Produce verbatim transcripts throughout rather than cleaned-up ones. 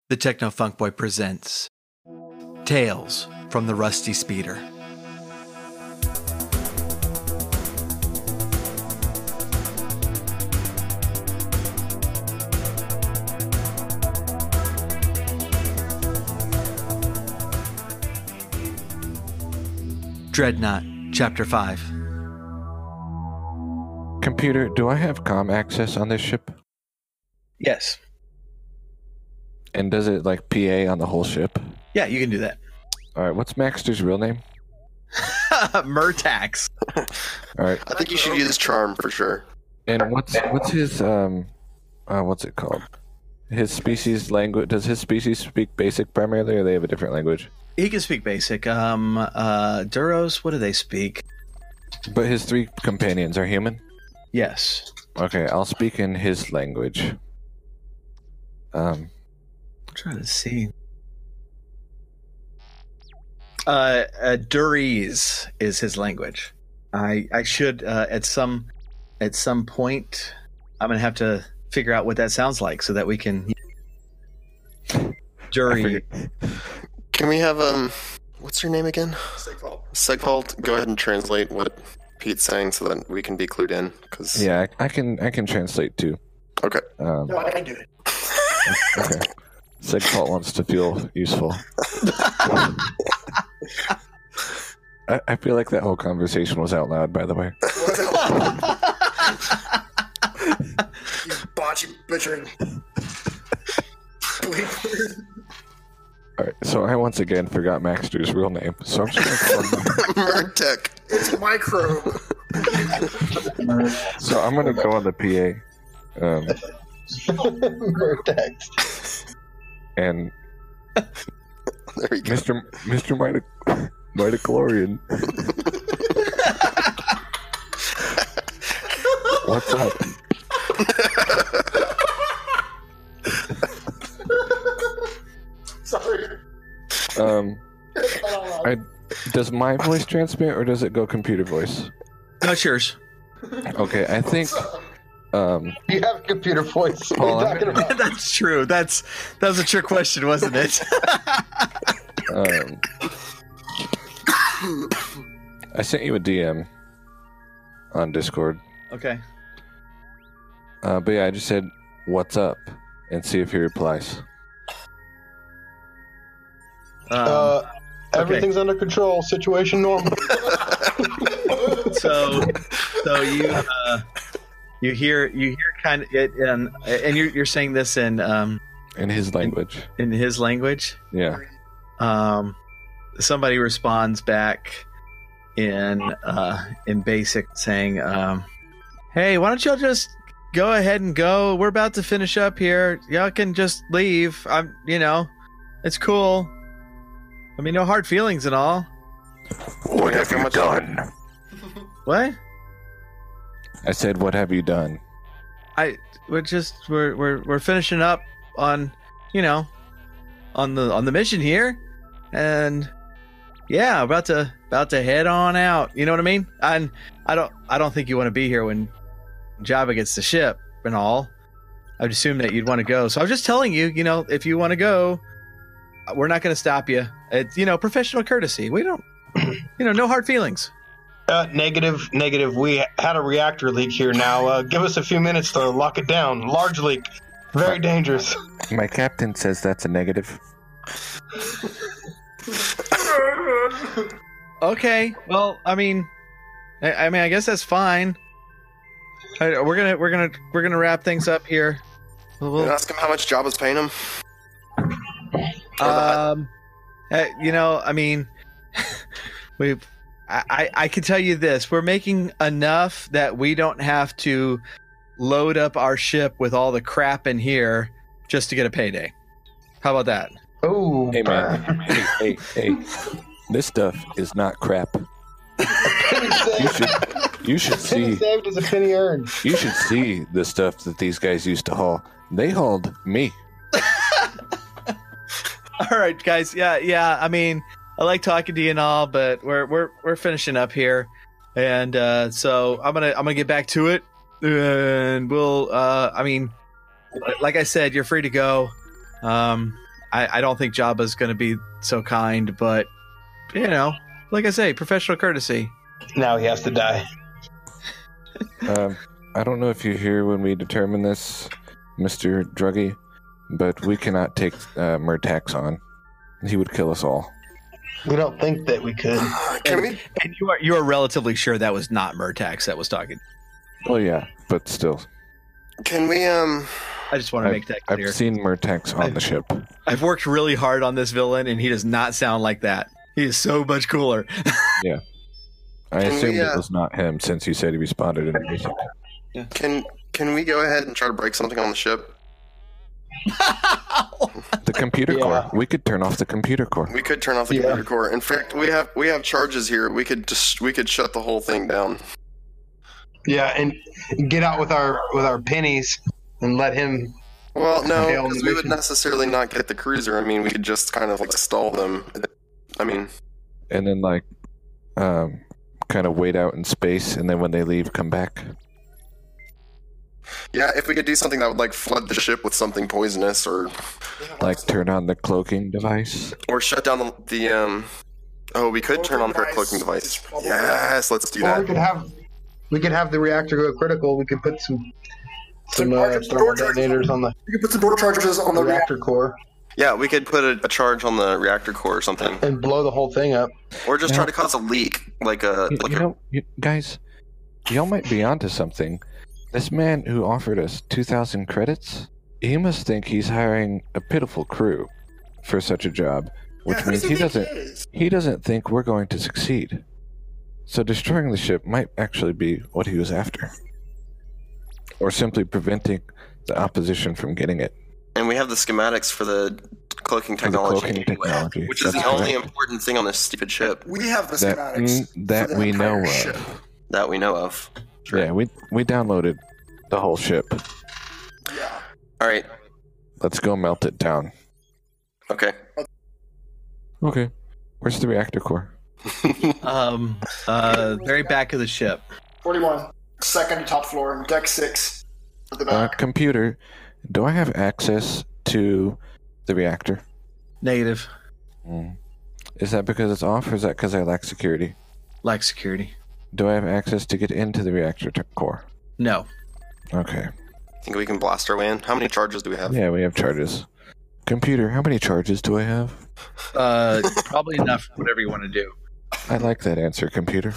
The Techno Funk Boy presents Tales from the Rusty Speeder. Dreadnought, Chapter five. Computer, do I have comm access on this ship? Yes. And does it like P A on the whole ship? Yeah, you can do that. All right, what's Maxter's real name? Murtax. All right. I think you should use charm for sure. And what's what's his um uh, what's it called? His species language. Does his species speak basic primarily, or they have a different language? He can speak basic. Um uh Duros, what do they speak? But his three companions are human? Yes. Okay, I'll speak in his language. Um I'm trying to see. Uh, uh Duries is his language. I I should uh, at some at some point I'm gonna have to figure out what that sounds like so that we can. Dury. Can we have um, what's your name again? Segfault. Segfault, go ahead and translate what Pete's saying so that we can be clued in. Cause yeah, I, I can I can translate too. Okay. Um, No, I can do it. okay. Segfault wants to feel useful. I, I feel like that whole conversation was out loud, by the way. You botchy butchering. All right, so I once again forgot Maxter's real name, so I'm just going to Murtech. It's microbe. so I'm going to go on the P A, um, Murtax. and There we go. Mister Mister Mitoc Mitochlorian. What's up? Sorry. Um, I, does my voice transmit or does it go computer voice? No, it's yours. Okay, I think. Um, You have a computer voice. What Paul, are you I'm talking gonna- about? That's true. That's that was a trick question, wasn't it? um, I sent you a D M on Discord. Okay. Uh, but yeah, I just said, "What's up?" and see if he replies. Um, Uh, everything's under control. Situation normal. so, so you uh, you hear you hear kind of it, and and you're you're saying this in um In his language. in his language. Yeah. Um, somebody responds back in uh in basic saying, um, "Hey, why don't y'all just go ahead and go? We're about to finish up here. Y'all can just leave. I'm, you know, it's cool. I mean, no hard feelings and all." What have you done? What? I said, "What have you done?" I we're just we're we're we're finishing up on, you know, on the on the mission here, and yeah, about to about to head on out. You know what I mean? And I don't I don't think you want to be here when Jabba gets the ship and all. I'd assume that you'd want to go. So I was just telling you, you know, if you want to go, we're not going to stop you. It's, you know, professional courtesy. We don't, you know, no hard feelings. Uh, negative, negative. We had a reactor leak here now. Uh, give us a few minutes to lock it down. Large leak. Very dangerous. My captain says that's a negative. Okay. Well, I mean, I, I mean, I guess that's fine. I, we're gonna, we're gonna, we're gonna wrap things up here. We'll, we'll- Ask him how much Jabba's paying him. Um, uh, you know, I mean, we, I, I, I can tell you this: we're making enough that we don't have to load up our ship with all the crap in here just to get a payday. How about that? Oh, Hey man, hey, hey, hey! This stuff is not crap. You should, you should penny see, saved is a penny earned. you should see the stuff that these guys used to haul. They hauled me. All right, guys. Yeah, yeah. I mean, I like talking to you and all, but we're we're we're finishing up here, and uh, so I'm gonna I'm gonna get back to it, and we'll. Uh, I mean, like I said, you're free to go. Um, I, I don't think Jabba's going to be so kind, but you know, like I say, professional courtesy. Now he has to die. Um, I don't know if you're here when we determine this, Mister Druggy, but we cannot take uh, Murtax on. He would kill us all. We don't think that we could. Can and, we? and you are you are relatively sure that was not Murtax that was talking. Well, yeah, but still. Can we? Um. I just want to I've, make that clear. I've seen Murtax on I've- the ship. I've worked really hard on this villain, and he does not sound like that. He is so much cooler. I Can we, assumed uh, it was not him since he said he responded in the music. Can Can we go ahead and try to break something on the ship? The computer Yeah. core. We could turn off the computer core. We could turn off the Yeah. computer core. In fact, we have we have charges here. We could just we could shut the whole thing down. Yeah, and get out with our with our pennies and let him. Well, no, Fail because the we would mission. necessarily not get the cruiser. I mean, we could just kind of like stall them. I mean, And then, like, um, kind of wait out in space, and then when they leave, come back. yeah, if we could do something that would like flood the ship with something poisonous, or Like, turn on the cloaking device. or shut down the, the um. Oh, we could turn on her cloaking device. Yes, let's do Or we that. could have we could have the reactor go critical. We could put some some Some uh, rocket thermal storage- detonators on the You can put some door charges on the reactor. reactor core Yeah, we could put a, a charge on the reactor core or something, and blow the whole thing up. or just Yeah. try to cause a leak, like a You, like you a know, you, guys, y'all might be onto something. This man who offered us two thousand credits, he must think he's hiring a pitiful crew for such a job, which Yeah, who means does he think doesn't is? he doesn't think we're going to succeed. So destroying the ship might actually be what he was after. Or simply preventing the opposition from getting it. And we have the schematics for the cloaking For the technology, cloaking anyway, technology. which is That's the only correct. important thing on this stupid ship We have the That, schematics. mm, that for the we know entire of. ship. that we know of. Sure. Yeah, we we downloaded the whole ship. Yeah. All right. Let's go melt it down. Okay. Okay. Where's the reactor core? Um, uh, very back of the ship. forty-one. Second to top floor. Deck six. At the Uh, back. computer, do I have access to the reactor? Negative. Mm. Is that because it's off, or is that because I lack security? Lack security. Do I have access to get into the reactor t- core? No. Okay. Think we can blast our way in? How many charges do we have? Yeah, we have charges. Computer, how many charges do I have? Uh, probably enough for whatever you want to do. I like that answer, computer.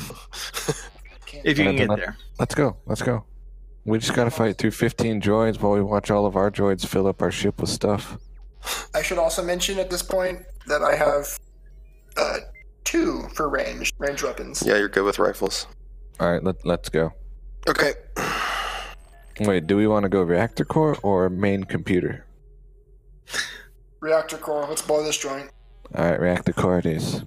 If you can Uh, get then there. Let's go. Let's go. We just gotta fight through fifteen droids while we watch all of our droids fill up our ship with stuff. I should also mention at this point that I have uh, two for range range weapons. Yeah, you're good with rifles. Alright, let, let's go. Okay. Wait, do we want to go reactor core or main computer? Reactor core. Let's blow this joint. Alright, reactor core it is.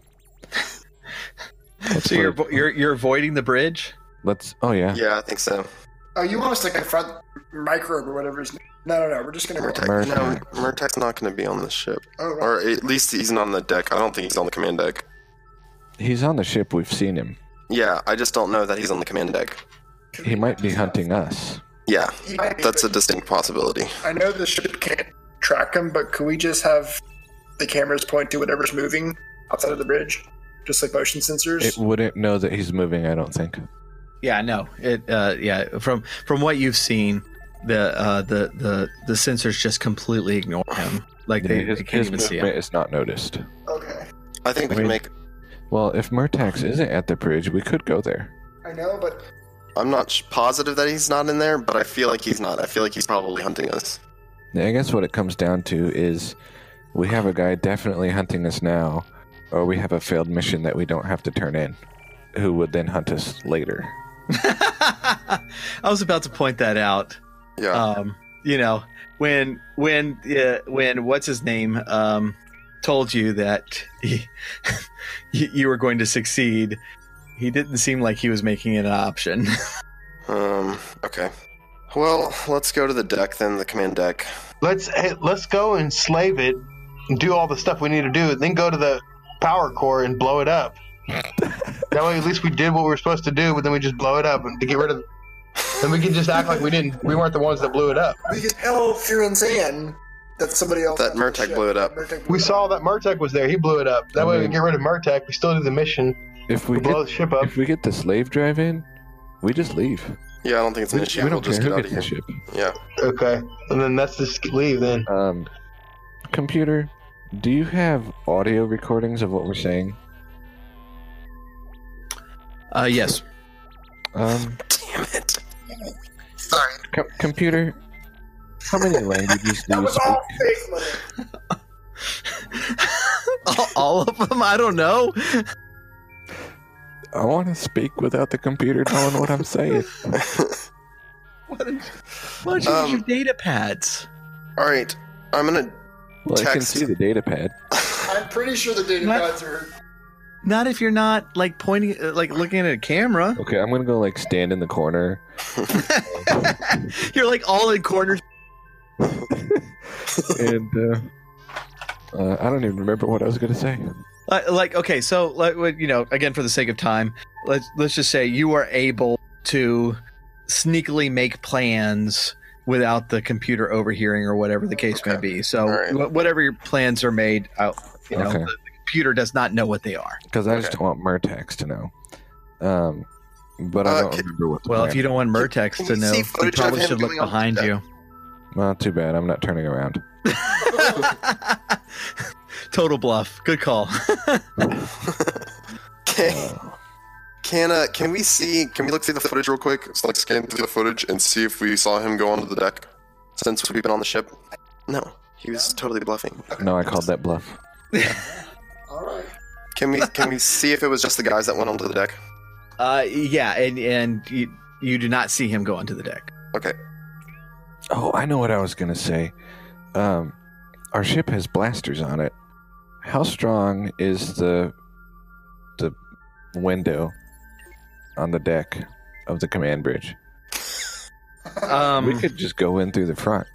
Let's So you're put- avo- you're you're avoiding the bridge. Let's. Oh yeah. Yeah, I think so. Oh, you want us to confront Microbe or whatever his name? No, no, no. We're just gonna go. Murtag, Murtag. no, Murtag's not going to be on this ship. Oh, right. Or at least he's not on the deck. I don't think he's on the command deck. He's on the ship. We've seen him. Yeah, I just don't know that he's on the command deck. He might be hunting us. Yeah, He might be, that's a but distinct possibility. I know the ship can't track him, but could we just have the cameras point to whatever's moving outside of the bridge, just like motion sensors? It wouldn't know that he's moving. I don't think. Yeah, no. It uh yeah, from from what you've seen, the uh the the the sensors just completely ignore him. Like they, his they can't his even see movement him. is not noticed. Okay, I think we I can mean- make. Well, if Murtax isn't at the bridge, we could go there. I know, but I'm not sh- positive that he's not in there, but I feel like he's not. I feel like he's probably hunting us. I guess what it comes down to is we have a guy definitely hunting us now, or we have a failed mission that we don't have to turn in, who would then hunt us later. I was about to point that out. Yeah. Um, you know, when when uh, when what's his name um told you that he, you you were going to succeed, he didn't seem like he was making it an option. Um. Okay. Well, let's go to the deck then. The command deck. Let's hey, let's go and slave it and do all the stuff we need to do, and then go to the power core and blow it up. That way, at least we did what we were supposed to do, but then we just blow it up and to get rid of. Then we can just act like we didn't. We weren't the ones that blew it up. we could tell if you're insane. That somebody else. That on the Murtek ship. blew it up. Murtek blew We it saw up. that Murtek was there. He blew it up. That I way we mean- get rid of Murtek. We still do the mission. If we We blow get the ship up. if we get the slave drive in, we just leave. Yeah, I don't think it's an We, issue. we We'll don't just care get who out of gets here. the ship. Yeah. Okay. And then that's just leave then. Um, computer, do you have audio recordings of what we're saying? Uh, yes. Um, Damn it. Sorry. co- computer, how many languages do That you was speak? all fake money. all, all of them? I don't know. I want to speak without the computer knowing what I'm saying. Why don't why don't you Um, use your data pads? All right. I'm gonna. Well, I can Text. see the data pad. I'm pretty sure the data What? pads are. Not if you're not like pointing, uh, like looking at a camera. Okay, I'm gonna go like stand in the corner. You're like all in corners. and uh, uh, I don't even remember what I was gonna say. Uh, like okay, so like what- you know, again for the sake of time, let's let's just say you are able to sneakily make plans without the computer overhearing or whatever the case may Okay. be. So All right. wh- whatever your plans are made out, you know, Okay. the, the computer does not know what they are. Because I just Okay. don't want Murtax to know. Um, but I Uh, don't can- remember what. The Well, plan if you don't want Murtex can to we know, see you footage of probably him should look doing all behind that? you. Well, too bad. I'm not turning around. Total bluff. Good call. Okay. Can uh can we see can we look through the footage real quick? So like scan through the footage and see if we saw him go onto the deck since we've been on the ship? No. He was totally bluffing. No, I called that bluff. All right. Can we can we see if it was just the guys that went onto the deck? Uh, yeah, and and you, you do not see him go onto the deck. Okay. Oh, I know what I was gonna say. Um, our ship has blasters on it. How strong is the the window on the deck of the command bridge? Um, we could just go in through the front.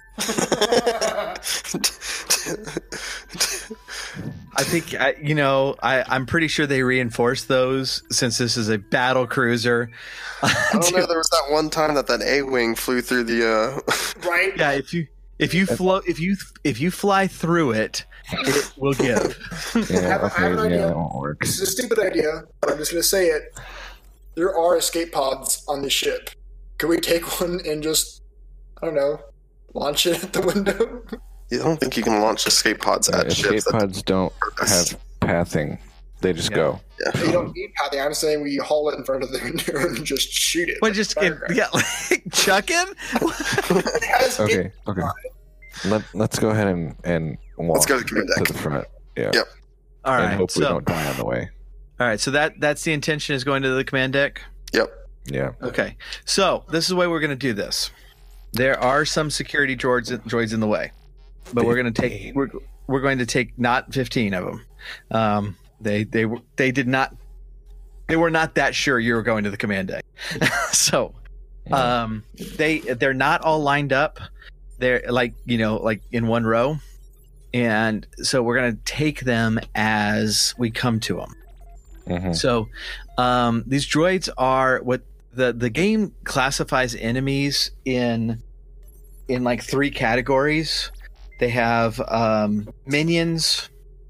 I think I, you know. I, I'm pretty sure they reinforced those since this is a battle cruiser. I don't know. There was that one time that that A-wing flew through the. Uh... Right? Yeah, if you if you float if you if you fly through it, it will give. Yeah, I have- I have an okay, yeah, idea. that won't work. This is a stupid idea, but I'm just going to say it. There are escape pods on this ship. Could we take one and just, I don't know, launch it at the window? You don't think you can launch escape pods Uh, at escape ships? That pods don't purpose. have pathing; they just Yeah. go. Yeah. You don't need pathing. I'm saying we haul it in front of the window and just shoot it. But like just a get, firecracker. yeah, like chuck him. It has Okay, okay. Let Let's go ahead and and walk Let's go to the command to deck. the front. Yeah, Yep. All and right, hope we so don't die on the way. all right, so that that's the intention is going to the command deck. Yep. Yeah. Okay, so this is the way we're going to do this. There are some security droids droids in the way, but we're going to take we're we're going to take not fifteen of them. Um, they they were they did not they were not that sure you were going to the command deck. So um, they they're not all lined up. They're like you know like in one row, and so we're going to take them as we come to them. Mhm. So, um, these droids are what the the game classifies enemies in in like three categories. They have um, minions.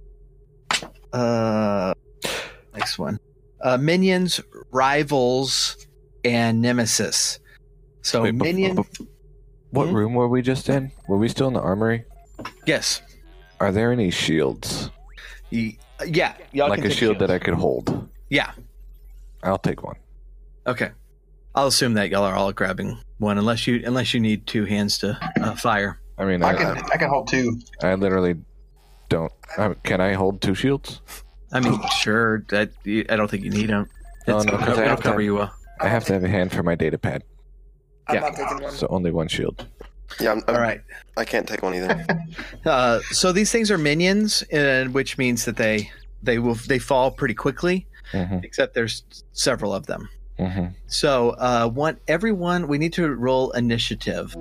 Uh, next one, uh, minions, rivals, and nemesis. So Wait, bef- minion, bef- what Hmm? room were we just in? Were we still in the armory? yes, Are there any shields? Y- yeah, y'all Like can a take shield that I shields. could hold? Yeah, I'll take one. okay. I'll assume that y'all are all grabbing one, unless you unless you need two hands to uh, fire. I mean, I I, can I can hold two. I, literally don't. I, can I hold two shields? I mean, sure. That you, I don't think you need them. No, It's, no, 'cause I it'll have to- cover you well. I have to have a hand for my data pad, I'm Yeah. not taking one. so only one shield. Yeah. I'm, I'm, All right. I can't take one either. Uh, so these things are minions, and which means that they they will they fall pretty quickly. hmm Except there's several of them. hmm So uh, one everyone we need to roll initiative.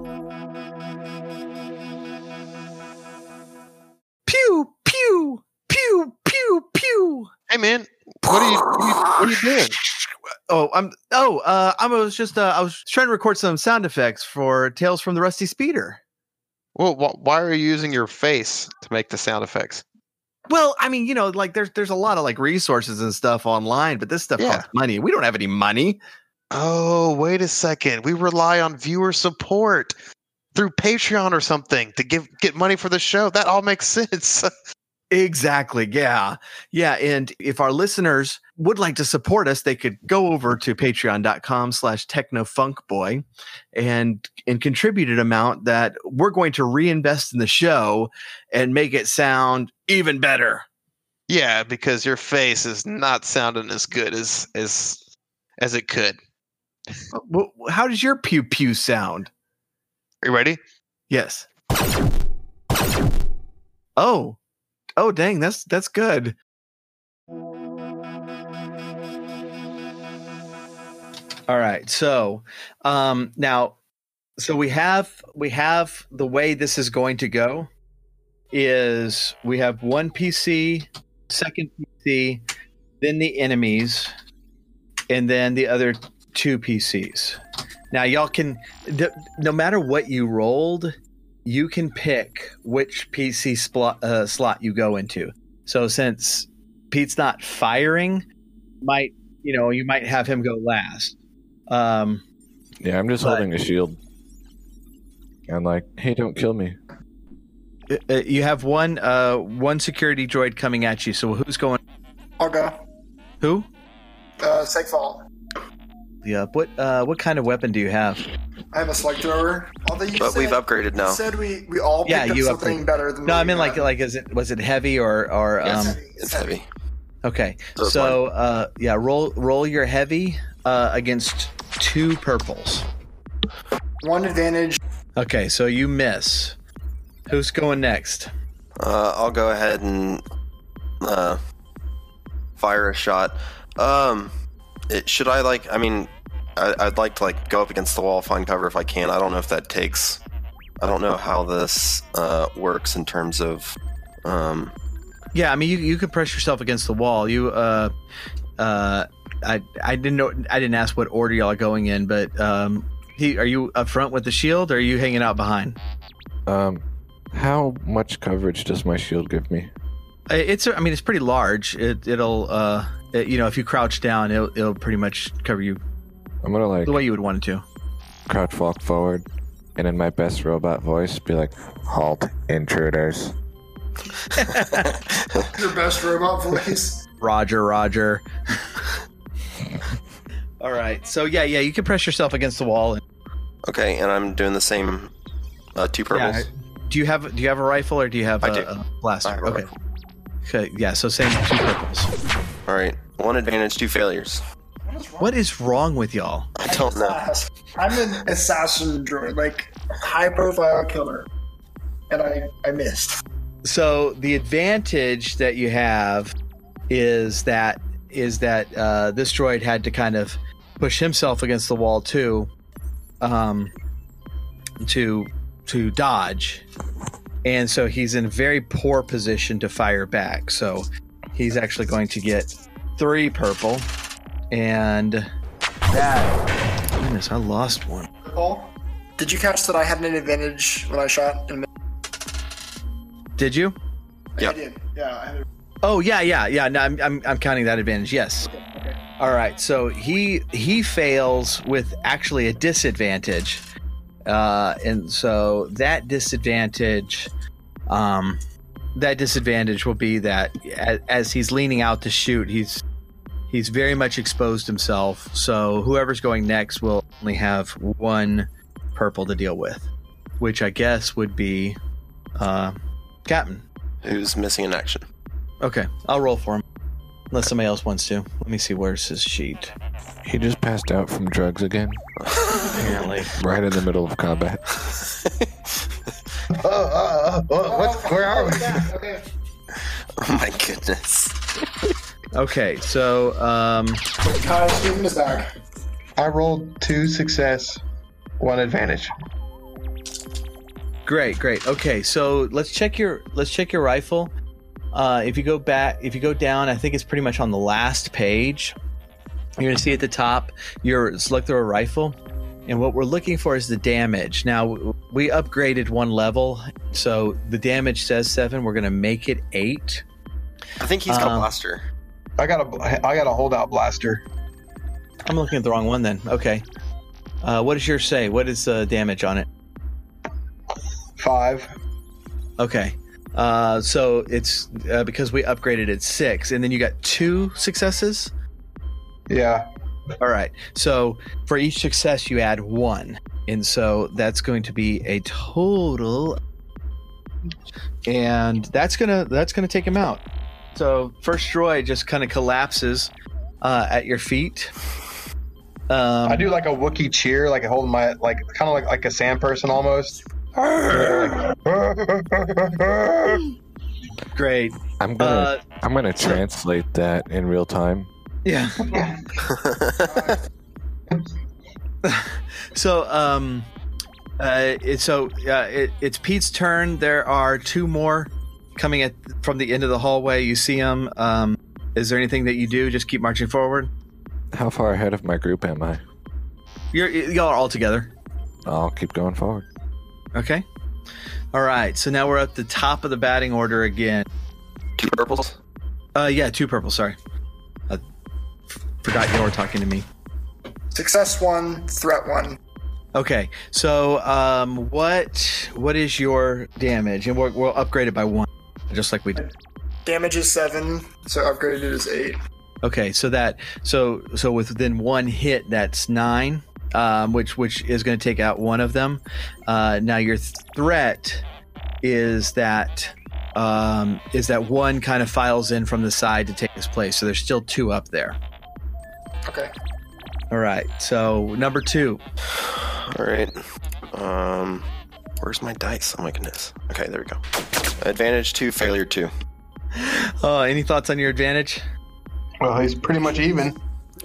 Pew pew pew pew pew. Hey man, what are you what are you, what are you doing? Oh, I'm. Oh, uh, I was just. Uh, I was trying to record some sound effects for Tales from the Rusty Speeder. Well, wh- why are you using your face to make the sound effects? Well, I mean, you know, like there's there's a lot of like resources and stuff online, but this stuff Yeah. costs money. We don't have any money. Oh, wait a second. We rely on viewer support through Patreon or something to give get money for the show. That all makes sense. Exactly. Yeah. Yeah. And if our listeners would like to support us, they could go over to patreon.com slash technofunkboy and and contribute an amount that we're going to reinvest in the show and make it sound even better. Yeah, because your face is not sounding as good as as as it could. Wh- How does your pew pew sound? Are you ready? Yes. Oh. Oh, dang. That's that's good. All right. So, um, now, so we have we have the way this is going to go is we have one P C, second P C, then the enemies, and then the other two P Cs. Now, y'all can, th- no matter what you rolled, you can pick which P C spl- uh, slot you go into. So since Pete's not firing, might you know you might have him go last. Um, Yeah, I'm just But- holding a shield. I'm like, hey, don't kill me. uh, you have one uh, one security droid coming at you. So who's going? I'll go. Who? Uh, Segfall. Yeah. What uh, what kind of weapon do you have? I have a slug thrower. Although you But said, we've upgraded you now. said we, we all picked Yeah, up you something upgraded. better than No, what I we mean like had. like is it was it heavy or or Yes, um? heavy. It's heavy. Okay. So it's So uh, yeah, roll roll your heavy uh, against two purples. One advantage. Okay, so you miss. Who's going next? Uh, I'll go ahead and uh, fire a shot. Um, it, should I like? I mean, I, I'd like to like go up against the wall, find cover if I can. I don't know if that takes. I don't know how this uh, works in terms of. Um, Yeah, I mean you you could press yourself against the wall. You uh uh I I didn't know I didn't ask what order y'all are going in, but um he are you up front with the shield or are you hanging out behind? Um, how much coverage does my shield give me? Uh, It's I mean it's pretty large. It it'll uh it, you know if you crouch down it'll it'll pretty much cover you I'm gonna like the way you would want it to. crouch walk forward, and in my best robot voice, be like, "Halt, intruders." Your best robot voice. Roger, Roger. All right. So yeah, yeah, you can press yourself against the wall. And, okay, and I'm doing the same. Uh, two purples. yeah, do you have do you have a rifle or do you have I a, do. a blaster? I have a okay. rifle. Okay. Yeah. So same two purples. All right, one advantage, two failures. What is wrong with y'all? I don't know. I'm an assassin droid, like high profile killer, and I I missed. So the advantage that you have is that is that uh, this droid had to kind of push himself against the wall too, um, to to dodge, and so he's in a very poor position to fire back. So he's actually going to get three purple, and that goodness, I lost one. Paul, did you catch that I had an advantage when I shot? And Did you? Yep. I did. Yeah. I had a- Oh yeah, yeah, yeah. No, I'm, I'm I'm counting that advantage. Yes. okay. All right. So he he fails with actually a disadvantage, uh, and so that disadvantage, um, that disadvantage will be that as, as he's leaning out to shoot, he's he's very much exposed himself. So whoever's going next will only have one purple to deal with, which I guess would be uh, Captain. Who's missing in action? Okay, I'll roll for him. Unless somebody else wants to. Let me see, where's his sheet? He just passed out from drugs again, Apparently. right in the middle of combat. Uh, uh, uh, what, what, where are we? Okay. Oh my goodness. Okay, so, um, Kai, Steven is back. I rolled two success, one advantage. great, great. Okay, so let's check your let's check your rifle. Uh, if you go back, if you go down, I think it's pretty much on the last page. You're gonna see at the top your select throw rifle, and what we're looking for is the damage. Now, we upgraded one level, so the damage says seven. We're gonna make it eight. I think he's got Um, a blaster. I got a I got a holdout blaster. I'm looking at the wrong one then. Okay. Uh, what does yours say? What is uh, damage on it? Five. Okay. Uh, so it's uh, because we upgraded it six, and then you got two successes. Yeah. All right. So for each success, you add one, and so that's going to be a total, and that's gonna that's gonna take him out. So first droid just kind of collapses uh, at your feet. Um, I do like a Wookiee cheer, like holding my like kind of like like a sand person almost. Great. I'm gonna Uh, I'm gonna translate that in real time. yeah. So um, uh, it, so uh, it, it's Pete's turn. There are two more coming at from the end of the hallway. You see them. Um, is there anything that you do? Just keep marching forward. How far ahead of my group am I? You're y'all are all together. I'll keep going forward. Okay. All right. So now we're at the top of the batting order again. Two purples. Uh, yeah, two purple. Sorry, I f- forgot you were talking to me. Success one, threat one. Okay. So um, what what is your damage? And we'll, we'll upgrade it by one, just like we did. Damage is seven, so upgraded is eight. Okay. So that so so within one hit, that's nine. Um, which which is going to take out one of them. Uh, now your threat is that um, is that one kind of files in from the side to take his place. So there's still two up there. Okay. All right. So number two. All right. Um, where's my dice? Oh my goodness. Okay, there we go. Advantage two, failure two. Oh, any thoughts on your advantage? Well, he's pretty much even.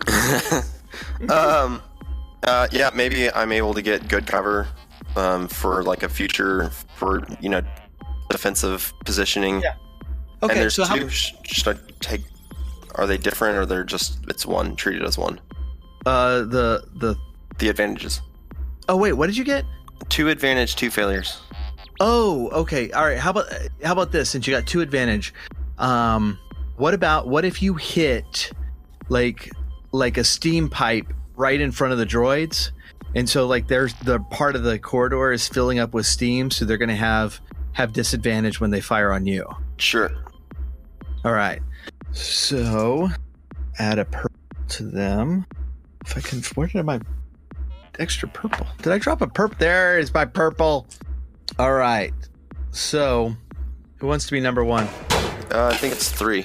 um, uh, yeah, maybe I'm able to get good cover, um, for like a future for you know defensive positioning. Yeah. Okay. And there's so two. how, Sh- should I take? Are they different, or they're just it's one treated as one? uh the the The advantages. oh wait, what did you get? Two advantage, two failures. Oh, okay. All right. How about how about this? Since you got two advantage, um, what about what if you hit like like a steam pipe right in front of the droids, and so like there's the part of the corridor is filling up with steam, so they're going to have have disadvantage when they fire on you. Sure. All right. So add a purple to them. If I can, where did my extra purple? Did I drop a purple? There is my purple. All right. So, who wants to be number one? Uh, I think it's three.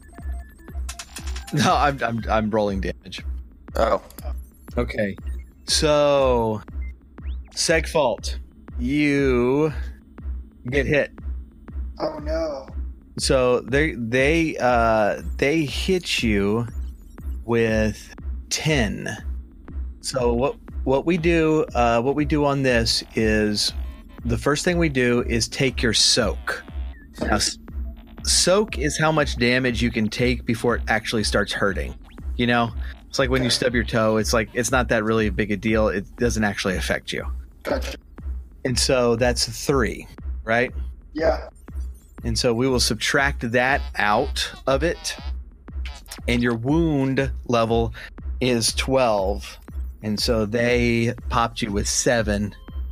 No, I'm I'm I'm rolling damage. Oh. Okay. So, Segfault, you get hit. Oh no. So they they uh they hit you with ten. So what what we do uh what we do on this is the first thing we do is take your soak. Now, s- soak is how much damage you can take before it actually starts hurting. You know, it's like when you stub your toe. It's like it's not that really big a deal. It doesn't actually affect you. Gotcha. And so that's three, right? Yeah. And so we will subtract that out of it. And your wound level is twelve. And so they popped you with seven.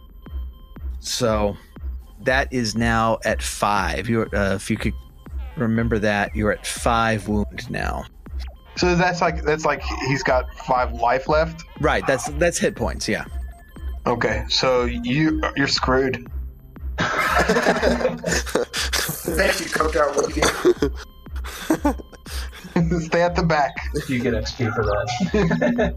So that is now at five. You're, uh, if you could remember that, you're at five wound now. So that's like that's like he's got five life left. Right. That's that's hit points. Yeah. Okay, so you you're screwed. Thank you, coked out Wookiee. Stay at the back. You get X P for that.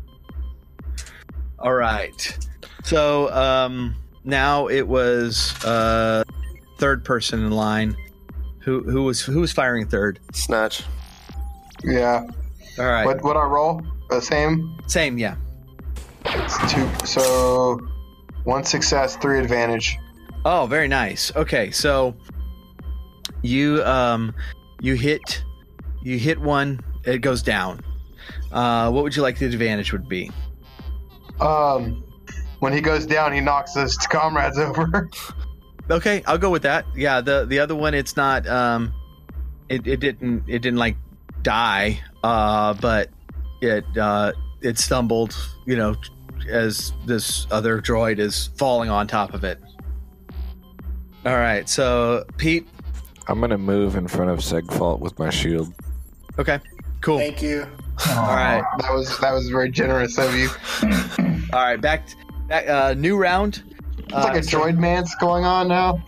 All right. So um, now it was uh, third person in line. Who who was who was firing third? Snatch. Yeah. All right. What what I roll? The same. Same. Yeah. It's two. So one success, three advantage. Oh, very nice. Okay, so you um you hit you hit one, it goes down. Uh, what would you like the advantage would be? Um, when he goes down, he knocks his comrades over. Okay, I'll go with that. Yeah, the the other one, it's not. Um, it, it didn't it didn't like die. Uh, but it uh it stumbled. You know, as this other droid is falling on top of it. All right, so Pete. I'm gonna move in front of Segfault with my shield. Okay, cool. Thank you. All right, That was that was very generous of you. all right. Back, back. Uh, new round. It's like a droid man's going on now.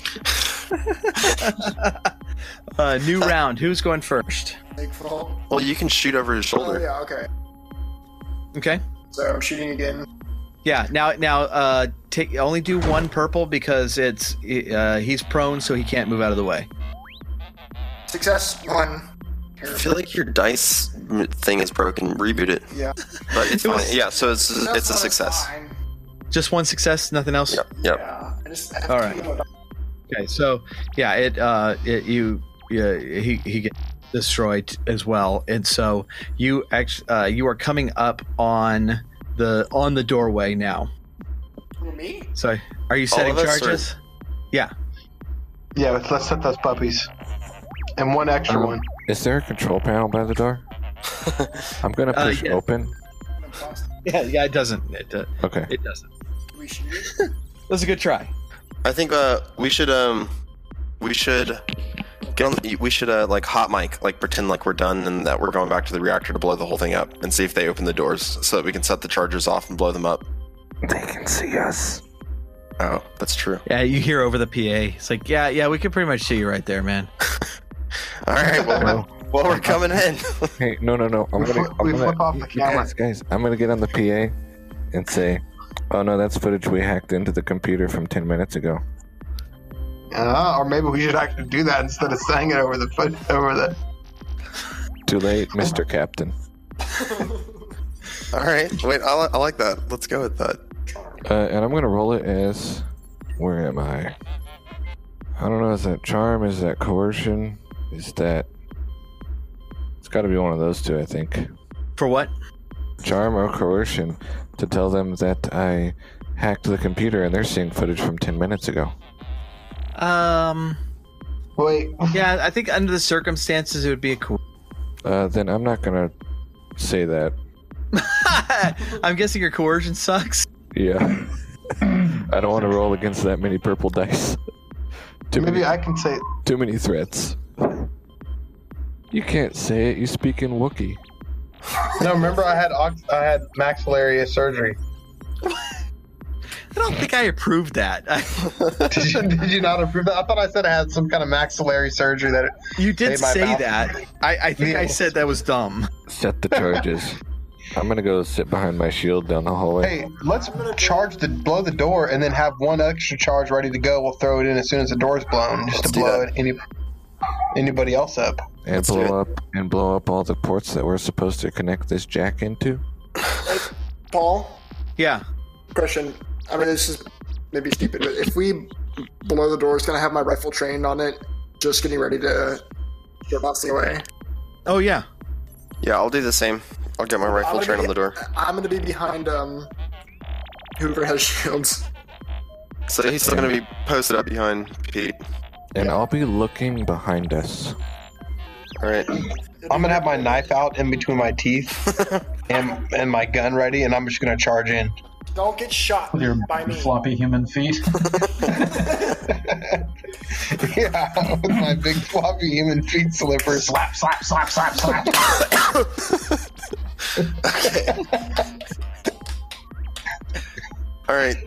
uh, new round. Who's going first? Big fault. Well, you can shoot over his Oh, shoulder. yeah, okay. Okay. So I'm shooting again. Yeah. Now, now, uh, take only do one purple because it's uh, he's prone, so he can't move out of the way. Success, one. I feel like your dice m- thing is broken. Reboot it. Yeah. But it's It was- fine. Yeah, so it's That's it's a not success. fine. Just one success, nothing else. Yep. Yep. Yeah. I just have All to right. keep it- Okay. So yeah, it uh, it, you yeah he he gets destroyed as well, and so you actually uh, you are coming up on the on the doorway now. Who, me? So are you All setting of us, or- charges? Yeah. Yeah, let's, let's set those puppies. And one extra Um, one. Is there a control panel by the door? I'm gonna Uh, push yeah. open. I'm lost. Yeah. Yeah. It doesn't. It uh, Okay. it doesn't. We shoot it? That's a good try. I think uh we should um we should get on. We should uh like hot mic, like pretend like we're done and that we're going back to the reactor to blow the whole thing up and see if they open the doors so that we can set the charges off and blow them up. They can see us. Oh, that's true. Yeah. You hear over the P A. It's like yeah yeah we can pretty much see you right there, man. All right. Well, No. well we're coming in. Hey, no, no, no. I'm We gonna, flip- I'm we gonna, flip off the camera. guys, guys. I'm gonna get on the P A and say, "Oh no, that's footage we hacked into the computer from ten minutes ago." Uh, or maybe we should actually do that instead of saying it over the foot over the. Too late, Mister Captain. All right. Wait, I, li- I like that. Let's go with that. Uh, and I'm gonna roll it as, where am I? I don't know. Is that charm? Is that coercion? Is that? It's got to be one of those two, I think. For what? Charm or coercion to tell them that I hacked the computer and they're seeing footage from ten minutes ago. Um. Wait, Yeah. I think under the circumstances, it would be a cool. Uh, then I'm not gonna say that. I'm guessing your coercion sucks. Yeah. I don't want to roll against that many purple dice. Too maybe many, I can say. too many threats. You can't say it. You speak in Wookiee. No, remember I had ox- I had maxillary surgery. I don't think I approved that. Did you, did you not approve that? I thought I said I had some kind of maxillary surgery that. You did Save my say mouth. that. I, I think I Yeah. said that was dumb. Set the charges. I'm gonna go sit behind my shield down the hallway. Hey, let's charge the blow the door and then have one extra charge ready to go. We'll throw it in as soon as the door's blown, just Let's to do blow that. it any anybody else up. and let's do blow up and blow up all the ports that we're supposed to connect this jack into. Paul, Yeah. question. I mean, this is maybe stupid, but if we blow the door, it's going to have my rifle trained on it, just getting ready to get bouncing away. Oh yeah. Yeah, I'll do the same. I'll get my rifle gonna trained be- on the door. I'm going to be behind um, whoever has shields. So he's still gonna be posted up behind Pete. And I'll be looking behind us. All right. I'm gonna have my knife out in between my teeth and and my gun ready, and I'm just gonna charge in. Don't get shot With your by me. floppy human feet. Yeah, with my big floppy human feet slippers. slap, slap, slap, slap, slap. All right.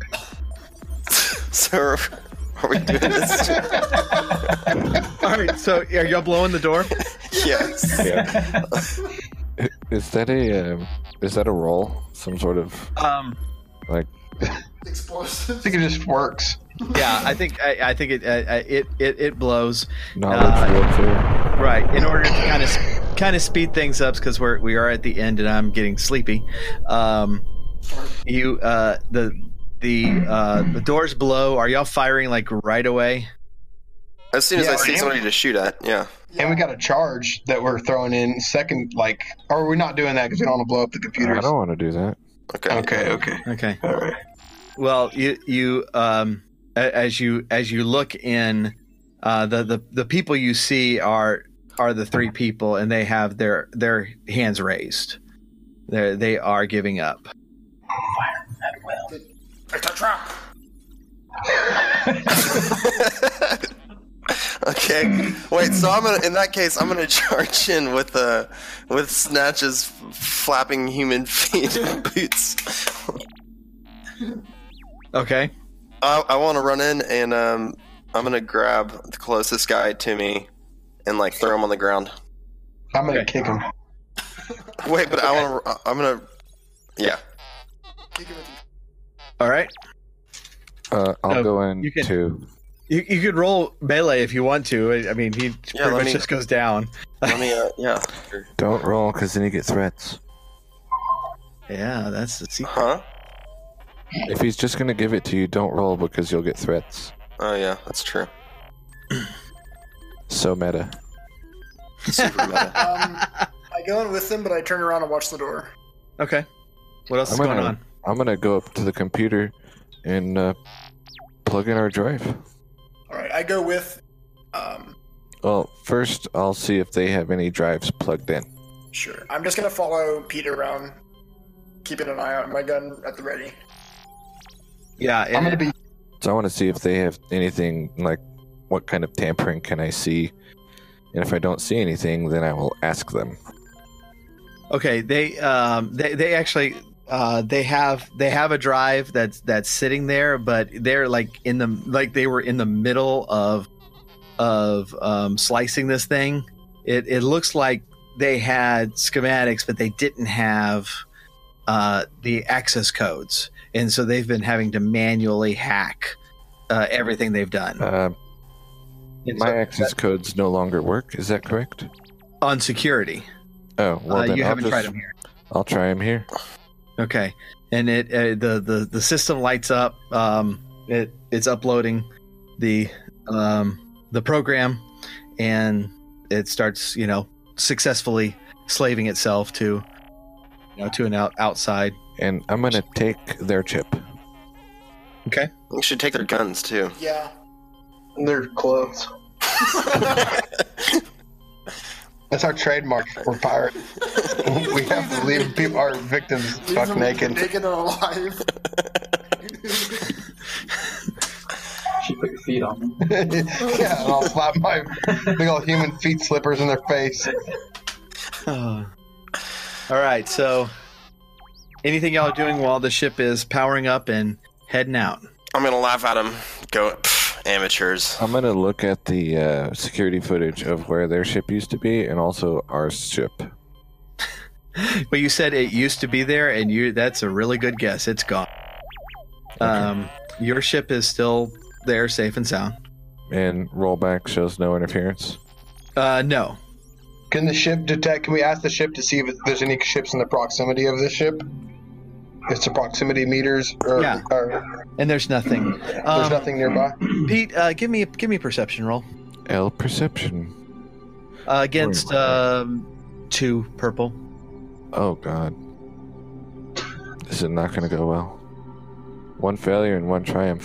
So are, are we doing this? All right. So are y'all blowing the door? Yes. Is that a um, is that a roll? Some sort of Um. like I Explosives. think it just works. Yeah. I think I, I think it uh, it it it blows. knowledge Uh, warfare? Right. In order to kind of kind of speed things up because we're we are at the end and I'm getting sleepy. Um. You uh the the uh the doors below. Are y'all firing like right away? As soon as Yeah, I see and- somebody to shoot at, yeah. And we got a charge that we're throwing in second, like, or we're not doing that because we don't want to blow up the computers. I don't want to do that. Okay. Okay, okay. Okay. All right. well, you you um a- as you as you look in, uh, the the the people you see are are the three people, and they have their their hands raised. They they are giving up. It's a trap. Okay, wait. So I'm gonna, in that case, I'm gonna charge in with uh, with Snatch's flapping human feet and boots. Okay. I, I want to run in and um, I'm gonna grab the closest guy to me and like throw him on the ground. I'm gonna Okay. kick him. Wait, but I want to. I'm gonna. Yeah. All right. Uh, I'll Oh, go in you can- too. You you could roll melee if you want to. I I mean, he Yeah, pretty let much me- just goes down. Let me. Uh, yeah. Don't roll, because then you get threats. Yeah, that's the secret. Huh? If he's just gonna give it to you, don't roll because you'll get threats. Oh yeah, that's true. So meta. Super meta. Um, I go in with them, but I turn around and watch the door. Okay. What else I'm is gonna, going on? I'm gonna go up to the computer and uh, plug in our drive. All right, I go with. Um, Well, first I'll see if they have any drives plugged in. sure. I'm just gonna follow Pete around, keeping an eye out, my gun at the ready. Yeah, I'm and gonna be. So I want to see if they have anything, like what kind of tampering can I see, and if I don't see anything, then I will ask them. okay. They um they they actually uh they have they have a drive that's that's sitting there, but they're like in the like they were in the middle of of um, slicing this thing. It it looks like they had schematics, but they didn't have uh, the access codes, and so they've been having to manually hack uh, everything they've done. Uh, And my so- access codes no longer work. Is that correct? on security. Oh, well uh, then you I'll haven't just, tried them here. I'll try them here. Okay, and it uh, the the the system lights up. Um, it it's uploading the um, the program, and it starts you know successfully slaving itself to you know to an out, outside. And I'm gonna take their chip. Okay. You should take their guns too. Yeah. They're clothes. That's our trademark. We're pirates. We have to leave people, our victims Leave fuck them naked. naked and alive. She put your feet on them. Yeah, and I'll slap my big old human feet slippers in their face. All right. So, anything y'all are doing while the ship is powering up and heading out? I'm gonna laugh at him. Go, pff, amateurs. I'm gonna look at the uh, security footage of where their ship used to be, and also our ship. Well, you said it used to be there, and you—that's a really good guess. It's gone. Um, your ship is still there, safe and sound. And rollback shows no interference. Uh, no. Can the ship detect? Can we ask the ship to see if there's any ships in the proximity of this ship? It's the proximity meters. Or, Yeah. or And there's nothing. there's Um, nothing nearby. Pete, uh, give me give me a perception roll L perception. uh, against um, two purple. Oh god. This is not gonna go well. One failure and one triumph.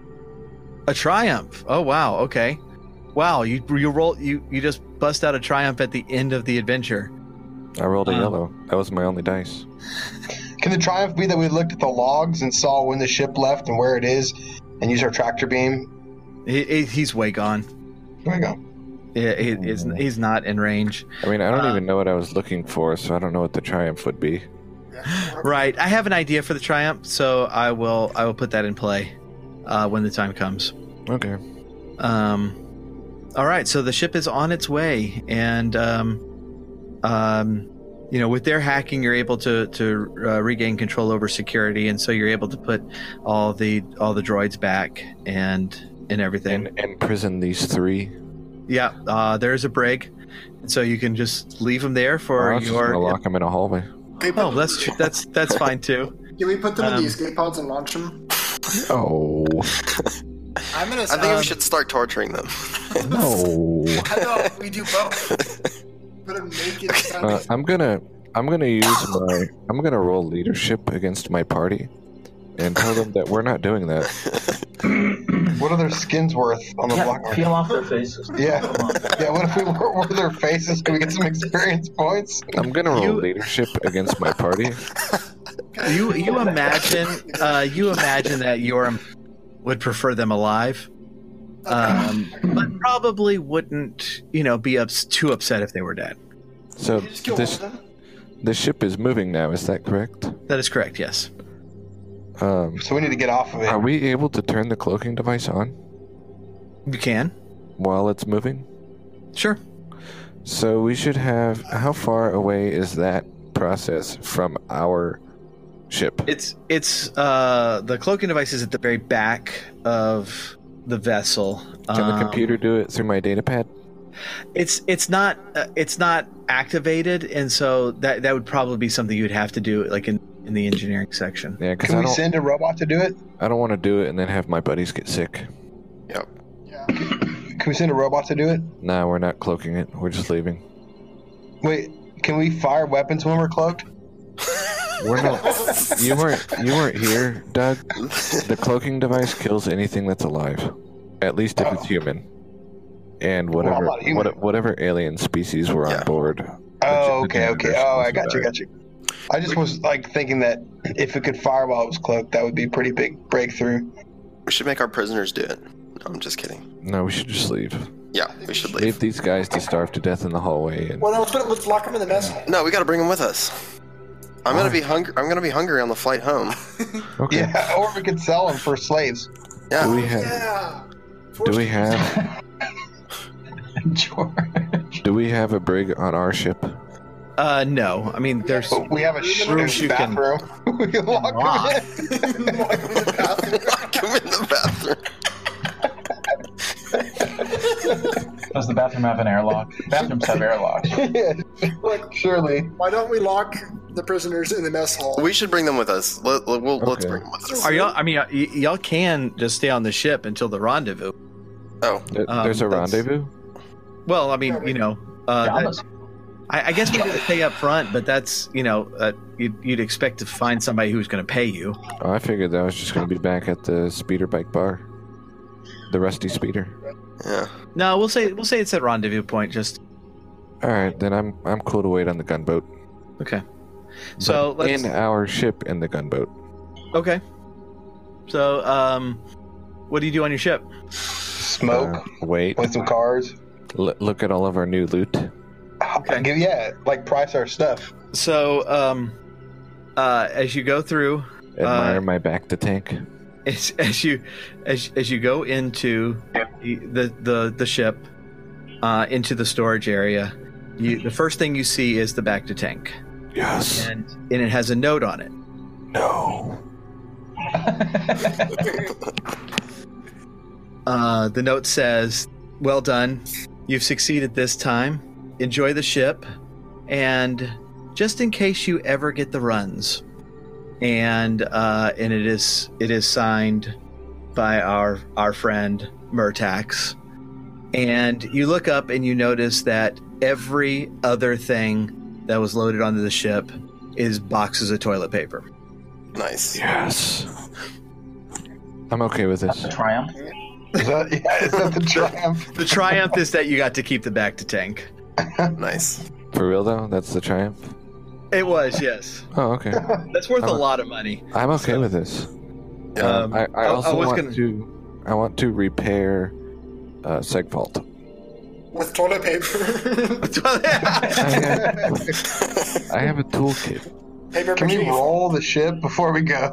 A triumph. Oh wow. Okay. Wow. You you roll you you just bust out a triumph at the end of the adventure. I rolled a Um, yellow. That was my only dice. Can the triumph be that we looked at the logs and saw when the ship left and where it is, and use our tractor beam? He, he- he's way gone. There we go. Yeah, he, he's he's not in range. I mean, I don't Uh, even know what I was looking for, so I don't know what the triumph would be. Right. I have an idea for the triumph, so I will I will put that in play uh, when the time comes. Okay. Um, all right, so the ship is on its way, and um, um, you know, with their hacking, you're able to to uh, regain control over security, and so you're able to put all the all the droids back and and everything. And and prison these three. Yeah, uh, there's a brig, and so you can just leave them there Or for I was just gonna your. lock them in a hallway. Can we put, Oh, that's tr- that's that's fine too. can we put them in um, the escape pods and launch them? Oh I'm gonna. I think um, we should start torturing them. no. How about we do both? Put them naked. inside Uh, the- I'm gonna I'm gonna use my I'm gonna roll leadership against my party, and tell them that we're not doing that. What are their skins worth on the Yeah, block market? peel off their faces. Yeah. Come on. Yeah, what if we were, were their faces? Can we get some experience points? I'm gonna roll You- leadership against my party. You you imagine uh, you imagine that Yoram would prefer them alive, um, but probably wouldn't you know be ups- too upset if they were dead. So You just kill this one of them? the ship is moving now. Is that correct? That is correct. Yes. Um, So we need to get off of it. are we able to turn the cloaking device on You can. while it's moving? Sure. So we should have. How far away is that process from our ship? It's it's uh, the cloaking device is at the very back of the vessel. Can the Um, computer do it through my data pad? It's it's not uh, it's not activated, and so that that would probably be something you'd have to do like in, in the engineering section. Yeah, because Can I we don't. send a robot to do it? I don't want to do it and then have my buddies get sick. Yep. Yeah. Can we send a robot to do it? Nah, we're not cloaking it. We're just leaving. Wait, can we fire weapons when we're cloaked? We're not. You weren't. You weren't here, Doug. The cloaking device kills anything that's alive, at least if it's human, and Well, whatever I'm not human. what, whatever alien species were Yeah. on board. Oh, The- the okay, okay. janitors Oh, I also got you, died. got you. I just was like thinking that if it could fire while it was cloaked, that would be a pretty big breakthrough. We should make our prisoners do it. No, I'm just kidding. No, we should just leave. Yeah, we should Leave leave. these guys to starve to death in the hallway. And Well, then let's, put it, let's lock them in the mess hall. No, we got to bring them with us. I'm gonna Why? be hungry. I'm gonna be hungry on the flight home. okay. Yeah, or we could sell them for slaves. Do Yeah. we have? Yeah. Do we have? George. Do we have a brig on our ship? Uh, no, I mean there's But we have a sh- Rooms there's a you can- bathroom. we can lock Lock. them in. Lock 'em in the bathroom. Lock 'em in the bathroom. Does the bathroom have an airlock? Bathrooms have airlocks. Yeah, like, surely. Why don't we lock the prisoners in the mess hall? We should bring them with us. Let, let, we'll, Let's Okay. bring them with us. Are y'all? I mean, y- y'all can just stay on the ship until the rendezvous. Oh, Th- Um, There's a that's- rendezvous. Well, I mean, you know, uh, Yeah, that- I, I guess we didn't pay up front, but that's you know, uh, you'd, you'd expect to find somebody who's going to pay you. Oh, I figured that I was just going to be back at the speeder bike bar, the Rusty Speeder. yeah. No, we'll say we'll say it's at rendezvous point. Just All right, then I'm I'm cool to wait on the gunboat. okay. So But let's in our ship in the gunboat. okay. So um, what do you do on your ship? Smoke Uh, wait. with some cars. L- look at all of our new loot. Okay. Give yeah, like price our stuff. So um, uh, as you go through, Admire Uh, my back to tank. as, as you as as you go into the the the ship, uh, into the storage area, you the first thing you see is the back to tank, Yes. and and it has a note on it. No. Uh, the note says, "Well done, you've succeeded this time. Enjoy the ship, and just in case you ever get the runs." And uh, and it is it is signed by our our friend Murtax. And you look up and you notice that every other thing that was loaded onto the ship is boxes of toilet paper. Nice. Yes. I'm okay with That's this. a triumph. Is that, yeah, is that the triumph? The triumph is that you got to keep the back to tank. Nice. For real though, that's the triumph. It was, yes. Oh, okay. That's worth a Uh, lot of money. I'm okay So- with this. Yeah. Um, I, I I- also I was want gonna- to. I want to repair uh, Segfault. With toilet paper. I have, I have a toolkit. paper Can we mache. roll the ship before we go?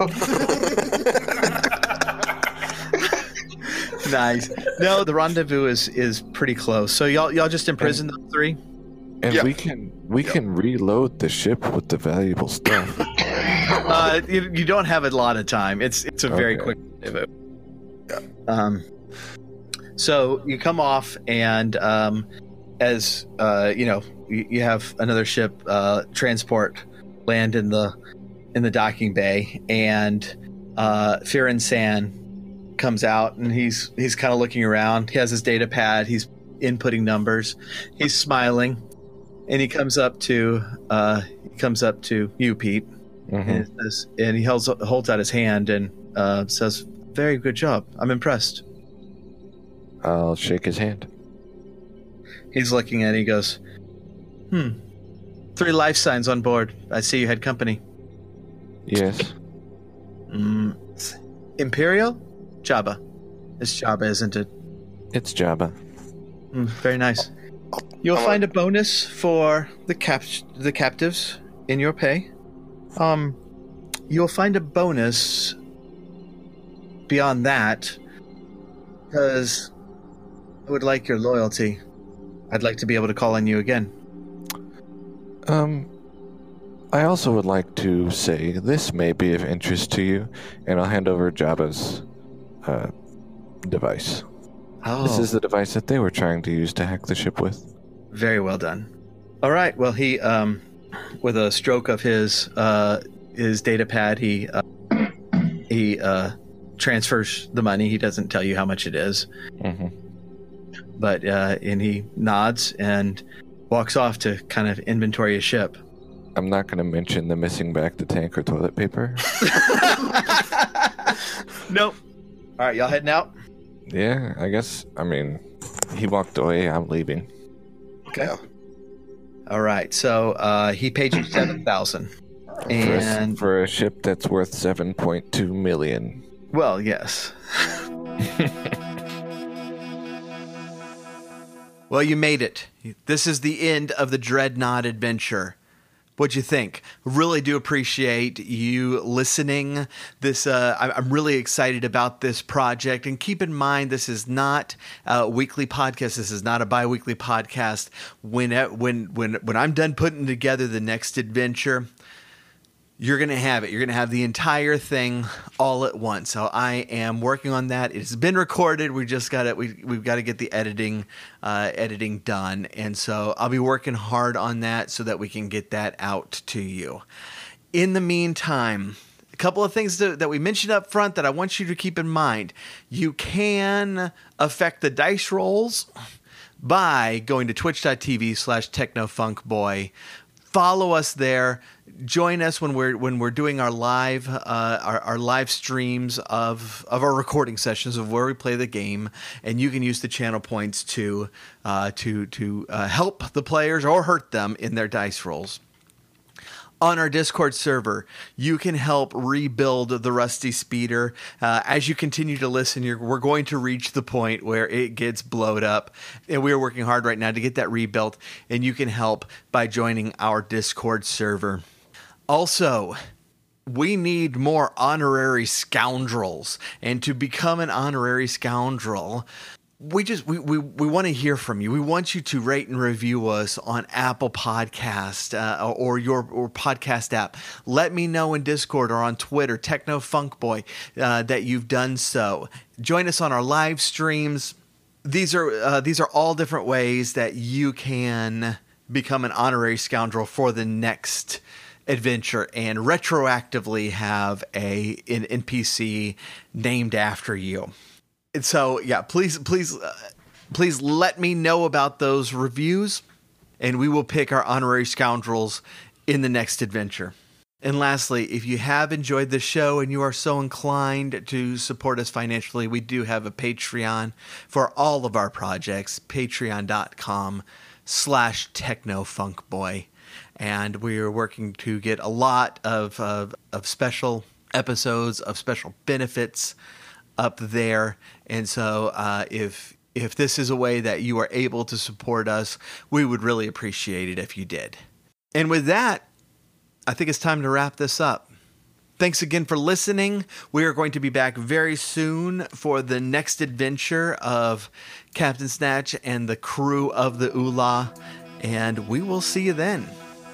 Nice. No, the rendezvous is is pretty close. So y'all y'all just imprison those three. And Yeah. we can we can reload the ship with the valuable stuff. Uh, you, you don't have a lot of time. It's it's a very Okay. quick rendezvous. Um, so you come off, and um, as uh, you know, you, you have another ship uh, transport land in the in the docking bay, and uh, Firin San comes out, and he's he's kind of looking around. He has his data pad. He's inputting numbers. He's smiling, and he comes up to uh, he comes up to you, Pete. Mhm. and, it says, and he holds holds out his hand and uh, says, "Very good job. I'm impressed." I'll shake his hand. He's looking at it. He goes, "Hmm. Three life signs on board. I see you had company. Yes. Mm, Imperial? Jabba. It's Jabba, isn't it? It's Jabba. Mm, very nice. You'll I find a bonus for the cap the captives in your pay. Um, you'll find a bonus beyond that because I would like your loyalty. I'd like to be able to call on you again." Um, I also would like to say this may be of interest to you, and I'll hand over Jabba's uh, device. Oh, This is the device that they were trying to use to hack the ship with. very well done. All right. Well, he, um, with a stroke of his uh, his data pad, he uh, he uh, transfers the money. He doesn't tell you how much it is, Mm-hmm. but uh, and he nods and walks off to kind of inventory his ship. I'm not going to mention the missing back to tank or toilet paper. Nope. All right, y'all heading out? Yeah, I guess. I mean, he walked away. I'm leaving. Okay. All right. So uh, he paid you seven thousand, For a, s- and for a ship that's worth seven point two million. well, yes. Well, you made it. This is the end of the Dreadnought adventure. What'd you think? Really do appreciate you listening. This uh, I- I'm really excited about this project. And keep in mind, this is not a weekly podcast. This is not a bi-weekly podcast. When when when when I'm done putting together the next adventure, you're going to have it. You're going to have the entire thing all at once. So I am working on that. It's been recorded. We just got it. We, we've got to get the editing, uh, editing done. And so I'll be working hard on that so that we can get that out to you. In the meantime, a couple of things that, that we mentioned up front that I want you to keep in mind. You can affect the dice rolls by going to twitch.tv slash technofunkboy. Follow us there. Join us when we're when we're doing our live uh, our, our live streams of of our recording sessions of where we play the game, and you can use the channel points to uh, to to uh, help the players or hurt them in their dice rolls. On our Discord server, you can help rebuild the Rusty Speeder. Uh, as you continue to listen, you're, we're going to reach the point where it gets blowed up. And we are working hard right now to get that rebuilt. And you can help by joining our Discord server. Also, we need more honorary scoundrels. And to become an honorary scoundrel, we just we we, we want to hear from you. We want you to rate and review us on Apple Podcast uh, or your or podcast app. Let me know in Discord or on Twitter, TechnoFunkBoy, uh, that you've done so. Join us on our live streams. These are uh, these are all different ways that you can become an honorary scoundrel for the next adventure and retroactively have a an N P C named after you. And so, yeah, please, please, uh, please let me know about those reviews, and we will pick our honorary scoundrels in the next adventure. And lastly, if you have enjoyed the show and you are so inclined to support us financially, we do have a Patreon for all of our projects, patreon.com slash technofunkboy. And we are working to get a lot of, of, of special episodes, of special benefits up there. And so uh, if if this is a way that you are able to support us, we would really appreciate it if you did. And with that, I think it's time to wrap this up. Thanks again for listening. We are going to be back very soon for the next adventure of Captain Snatch and the crew of the Ula, and we will see you then.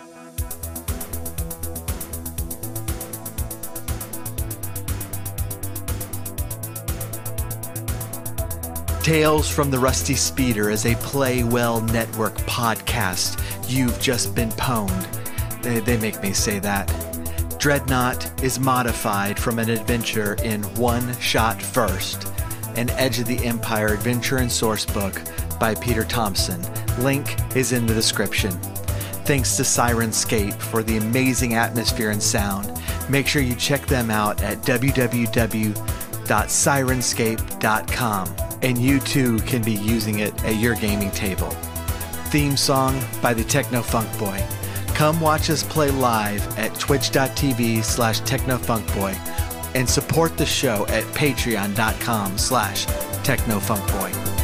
Tales from the Rusty Speeder is a Play Well Network podcast. You've just been pwned. They, they make me say that. Dreadnought is modified from an adventure in One Shot First, an Edge of the Empire adventure and source book by Peter Thompson. Link is in the description. Thanks to Sirenscape for the amazing atmosphere and sound. Make sure you check them out at w w w dot sirenscape dot com, and you too can be using it at your gaming table. Theme song by the Techno Funk Boy. Come watch us play live at twitch dot t v slash techno funk boy and support the show at patreon dot com slash techno funk boy.